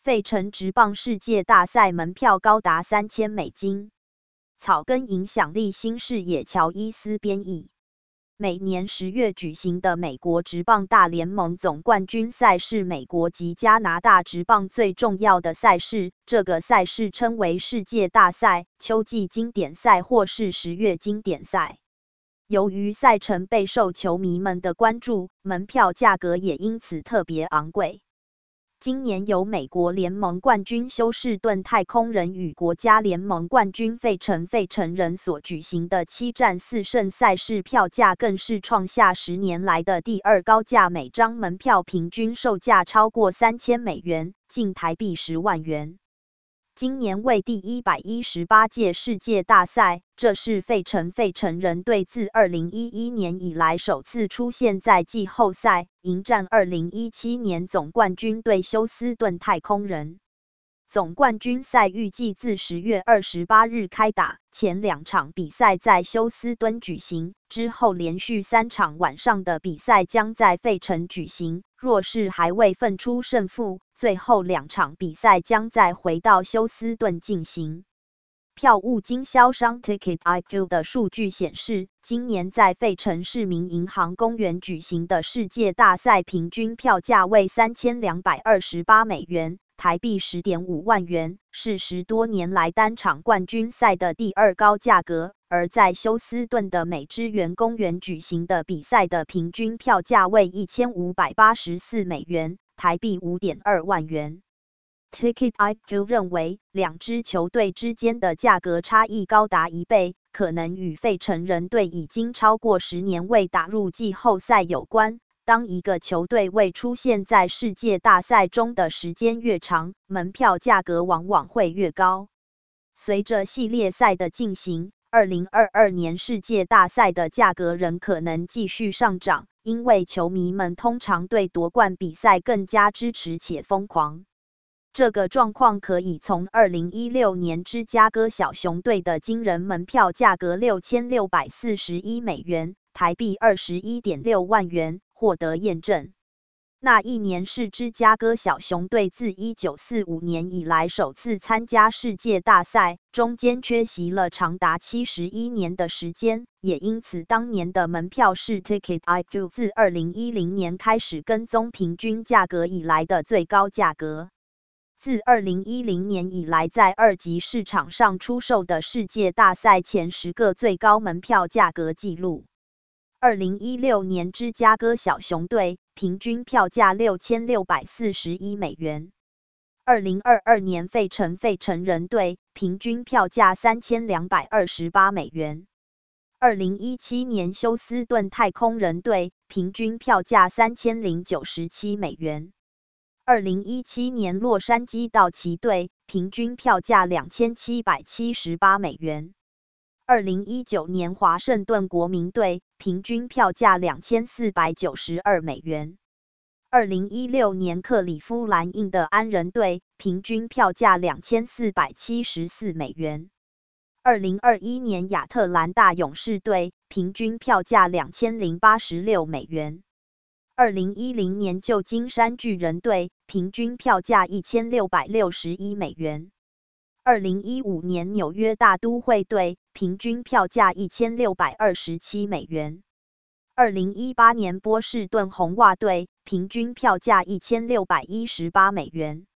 费城职棒世界大赛门票高达$3000。草根影响力新视野乔伊斯编译。每年10月举行的美国职棒大联盟总冠军赛是美国及加拿大职棒最重要的赛事，这个赛事称为世界大赛、秋季经典赛或是10月经典赛。由于赛程备受球迷们的关注，门票价格也因此特别昂贵。今年由美国联盟冠军休士顿太空人与国家联盟冠军费城人所举行的7战4胜赛事票价更是创下10年来的第2高价，每张门票平均售价超过$3000，近台币10万元。今年为第118届世界大赛，这是费城人队自2011年以来首次出现在季后赛，迎战2017年总冠军队休斯顿太空人。总冠军赛预计自10月28日开打，前2场比赛在休斯敦举行，之后连续3场晚上的比赛将在费城举行。若是还未分出胜负，最后2场比赛将再回到休斯顿进行。票务经销商 TicketIQ 的数据显示，今年在费城市民银行公园举行的世界大赛平均票价为$3228，台币10.5万元，是10多年来单场冠军赛的第2高价格。而在休斯顿的美之园公园举行的比赛的平均票价为$1584，台币5.2万元。TicketIQ 认为，两支球队之间的价格差异高达1倍，可能与费城人队已经超过10年未打入季后赛有关。当一个球队未出现在世界大赛中的时间越长，门票价格往往会越高。随着系列赛的进行，2022年世界大赛的价格仍可能继续上涨，因为球迷们通常对夺冠比赛更加支持且疯狂。这个状况可以从2016年芝加哥小熊队的惊人门票价格$6641，台币21.6万元获得验证。那一年是芝加哥小熊队自1945年以来首次参加世界大赛，中间缺席了长达71年的时间，也因此当年的门票是 TicketIQ 自2010年开始跟踪平均价格以来的最高价格。自2010年以来，在2级市场上出售的世界大赛前10个最高门票价格记录。2016年芝加哥小熊队平均票价$6641。2022年费城人队平均票价$3228。2017年休斯顿太空人队平均票价$3097。2017年洛杉矶道奇队平均票价$2778。2019年华盛顿国民队平均票价$2492。2016年克里夫兰印第安人队平均票价$2474。2021年亚特兰大勇士队平均票价$2086。2010年旧金山巨人队平均票价$1661。2015年纽约大都会队平均票价$1627。2018年波士顿红袜队平均票价$1618。